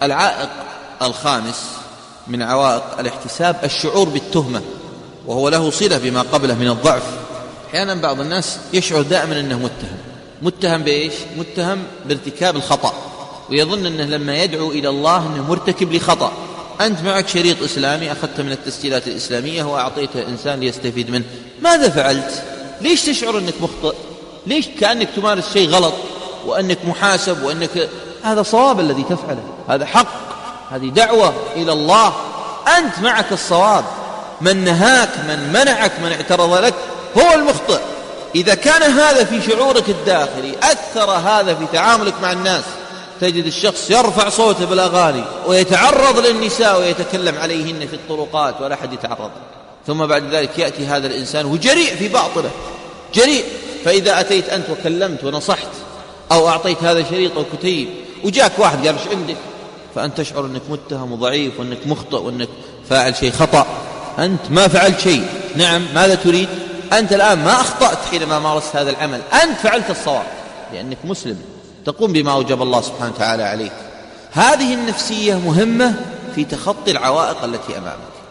العائق الخامس من عوائق الاحتساب الشعور بالتهمة، وهو له صلة بما قبله من الضعف. أحيانا بعض الناس يشعر دائما أنه متهم بإيش؟ متهم بارتكاب الخطأ، ويظن أنه لما يدعو إلى الله أنه مرتكب لخطأ. أنت معك شريط إسلامي أخذته من التسجيلات الإسلامية وأعطيته إنسان ليستفيد منه، ماذا فعلت؟ ليش تشعر أنك مخطئ؟ ليش كأنك تمارس شيء غلط وأنك محاسب وأنك هذا صواب الذي تفعله، هذا حق، هذه دعوة إلى الله، أنت معك الصواب. من نهاك، من منعك، من اعترض لك هو المخطئ. إذا كان هذا في شعورك الداخلي أثر هذا في تعاملك مع الناس، تجد الشخص يرفع صوته بالأغاني ويتعرض للنساء ويتكلم عليهن في الطرقات ولا أحد يتعرض، ثم بعد ذلك يأتي هذا الإنسان وجريء في باطله، جريء. فإذا أتيت أنت وكلمت ونصحت أو أعطيت هذا شريط أو كتيب وجاك واحد قال إيش عندك، فأنت تشعر أنك متهم وضعيف وأنك مخطئ وأنك فاعل شيء خطأ. أنت ما فعلت شيء. نعم، ماذا تريد؟ أنت الآن ما أخطأت حينما مارست هذا العمل، أنت فعلت الصواب لأنك مسلم تقوم بما أوجب الله سبحانه وتعالى عليك. هذه النفسية مهمة في تخطي العوائق التي أمامك.